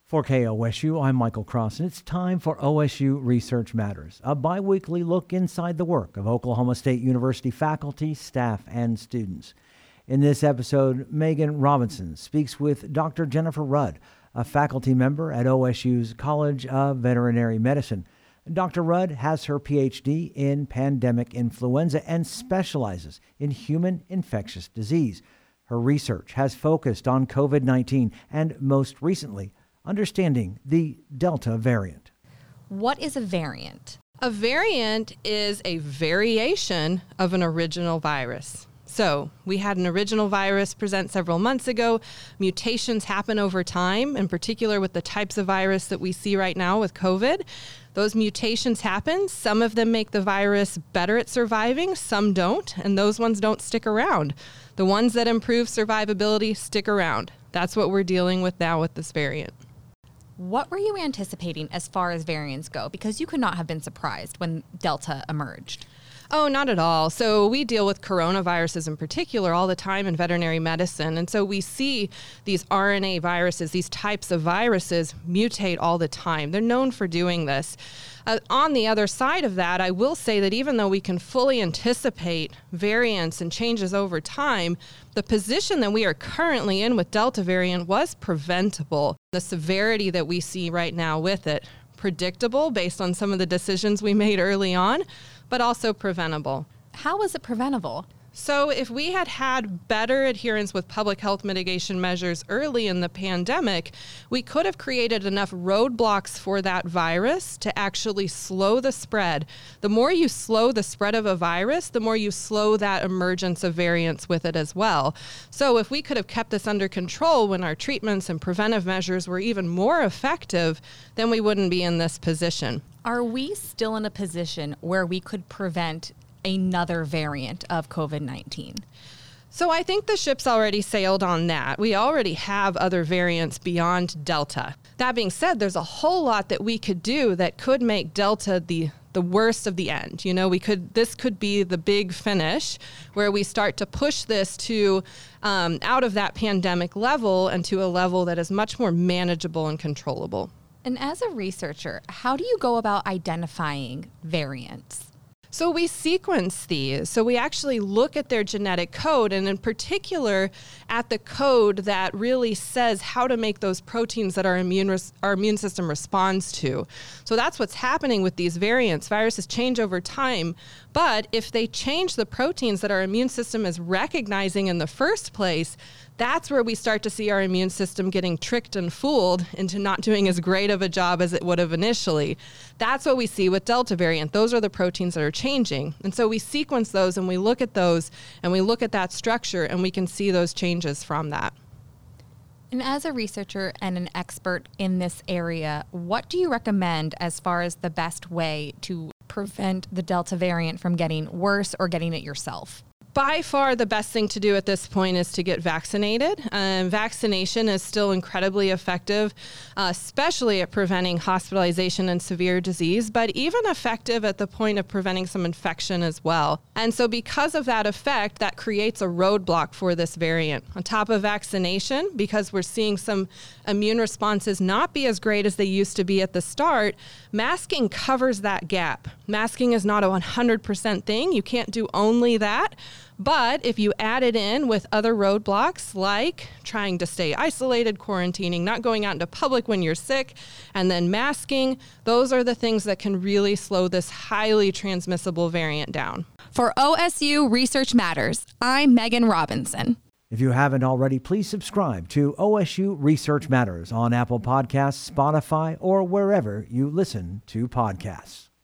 For KOSU, I'm Michael Cross, and it's time for OSU Research Matters, a bi-weekly look inside the work of Oklahoma State University faculty, staff, and students. In this episode, Megan Robinson speaks with Dr. Jennifer Rudd, a faculty member at OSU's College of Veterinary Medicine. Dr. Rudd has her PhD in pandemic influenza and specializes in human infectious disease. Her research has focused on COVID-19 and, most recently, understanding the Delta variant. What is a variant? A variant is a variation of an original virus. So we had an original virus present several months ago. Mutations happen over time, in particular with the types of virus that we see right now with COVID. Those mutations happen. Some of them make the virus better at surviving, some don't, and those ones don't stick around. The ones that improve survivability stick around. That's what we're dealing with now with this variant. What were you anticipating as far as variants go? Because you could not have been surprised when Delta emerged. Oh, not at all. So we deal with coronaviruses in particular all the time in veterinary medicine. And so we see these RNA viruses, these types of viruses mutate all the time. They're known for doing this. On the other side of that, I will say that even though we can fully anticipate variants and changes over time, the position that we are currently in with Delta variant was preventable. The severity that we see right now with it, predictable based on some of the decisions we made early on, but also preventable. How was it preventable? So if we had had better adherence with public health mitigation measures early in the pandemic, we could have created enough roadblocks for that virus to actually slow the spread. The more you slow the spread of a virus, the more you slow that emergence of variants with it as well. So if we could have kept this under control when our treatments and preventive measures were even more effective, then we wouldn't be in this position. Are we still in a position where we could prevent another variant of COVID-19? So I think the ship's already sailed on that. We already have other variants beyond Delta. That being said, there's a whole lot that we could do that could make Delta the worst of the end. You know, this could be the big finish where we start to push this to out of that pandemic level and to a level that is much more manageable and controllable. And as a researcher, how do you go about identifying variants? So we sequence these. So we actually look at their genetic code, and in particular at the code that really says how to make those proteins that our immune system responds to. So that's what's happening with these variants. Viruses change over time, but if they change the proteins that our immune system is recognizing in the first place, that's where we start to see our immune system getting tricked and fooled into not doing as great of a job as it would have initially. That's what we see with Delta variant. Those are the proteins that are changing. And so we sequence those and we look at those and we look at that structure and we can see those changes from that. And as a researcher and an expert in this area, what do you recommend as far as the best way to prevent the Delta variant from getting worse or getting it yourself? By far, the best thing to do at this point is to get vaccinated. Vaccination is still incredibly effective, especially at preventing hospitalization and severe disease, but even effective at the point of preventing some infection as well. And so because of that effect, that creates a roadblock for this variant. On top of vaccination, because we're seeing some immune responses not be as great as they used to be at the start, masking covers that gap. Masking is not a 100% thing. You can't do only that. But if you add it in with other roadblocks like trying to stay isolated, quarantining, not going out into public when you're sick, and then masking, those are the things that can really slow this highly transmissible variant down. For OSU Research Matters, I'm Megan Robinson. If you haven't already, please subscribe to OSU Research Matters on Apple Podcasts, Spotify, or wherever you listen to podcasts.